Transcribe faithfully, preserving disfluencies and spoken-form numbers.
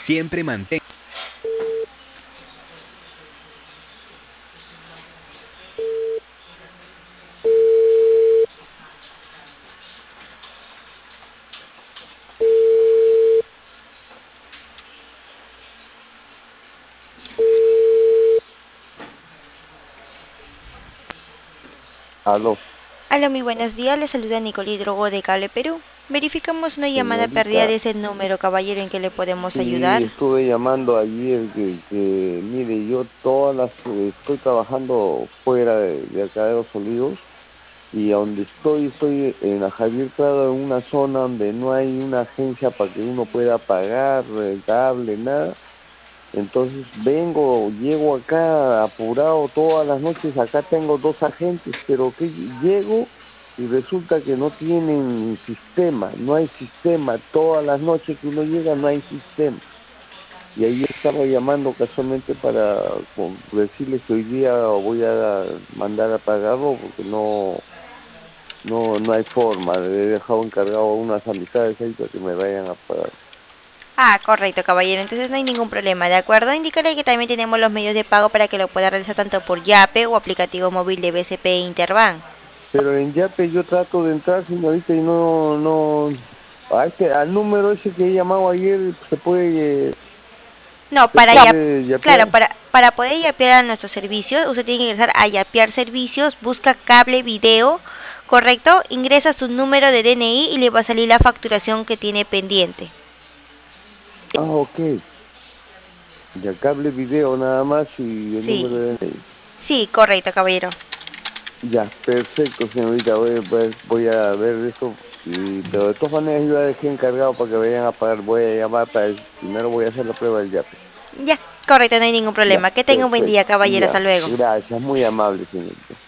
Siempre mantén. Aló, Hola, muy buenos días. Le saluda Nicole Drogo de Cable Perú. Verificamos una llamada perdida señorita. de ese número, caballero, en que le podemos Sí, ayudar. estuve llamando ayer que, que, mire, yo todas las, eh, estoy trabajando fuera de, de acá de Los Olivos y a donde estoy, estoy en la Javier Prado, en una zona donde no hay una agencia para que uno pueda pagar el cable, nada. Entonces vengo, llego acá apurado todas las noches, acá tengo dos agentes, pero que llego y resulta que no tienen sistema, no hay sistema, todas las noches que uno llega no hay sistema. Y ahí estaba llamando casualmente para con- decirles que hoy día voy a mandar a pagarlo porque no, no, no hay forma, he dejado encargado a unas amistades ahí para que me vayan a pagar. Ah, correcto, caballero. Entonces no hay ningún problema, ¿de acuerdo? Indícale que también tenemos los medios de pago para que lo pueda realizar tanto por Yape o aplicativo móvil de B C P e Interbank. Pero en Yape yo trato de entrar, señorita, y no, no, a este, al número ese que he llamado ayer se puede, eh, No, se para ya, puede claro, yapear. para, para poder yapear a nuestros servicios, usted tiene que ingresar a yapear servicios, busca cable video, correcto, ingresa su número de D N I y le va a salir la facturación que tiene pendiente. Ah, ok. Ya cable video nada más y el número Sí, de D N I. sí, correcto, caballero. Ya, perfecto, señorita, voy, voy, voy a ver eso. Y, pero de todas maneras yo ya dejé encargado para que vayan a pagar, voy a llamar para, primero voy a hacer la prueba del Yape. Ya, correcto, no hay ningún Ya, problema. Que tenga un buen día, perfecto. caballero. Hasta Ya, luego. gracias, muy amable, señorita.